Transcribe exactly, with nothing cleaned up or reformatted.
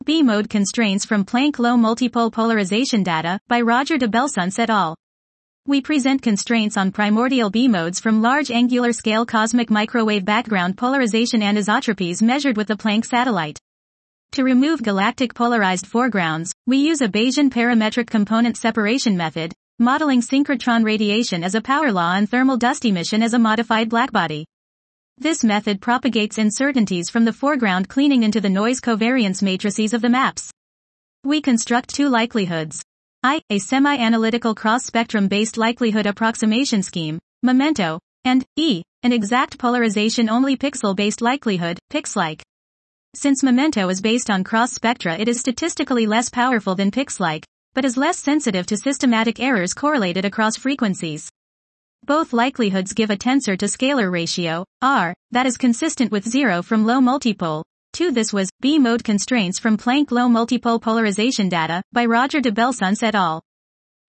B-mode constraints from Planck low multipole polarization data, by Roger de Belsunce et al. We present constraints on primordial B-modes from large angular scale cosmic microwave background polarization anisotropies measured with the Planck satellite. To remove galactic polarized foregrounds, we use a Bayesian parametric component separation method, modeling synchrotron radiation as a power law and thermal dust emission as a modified blackbody. This method propagates uncertainties from the foreground cleaning into the noise covariance matrices of the maps. We construct two likelihoods. I, a semi-analytical cross-spectrum-based likelihood approximation scheme, Memento, and E, an exact polarization-only pixel-based likelihood, PixLike. Since Memento is based on cross-spectra, it is statistically less powerful than PixLike, but is less sensitive to systematic errors correlated across frequencies. Both likelihoods give a tensor to scalar ratio, R, that is consistent with zero from low multipole. two This was B-mode constraints from Planck low multipole polarization data, by Roger de Belsunce et al.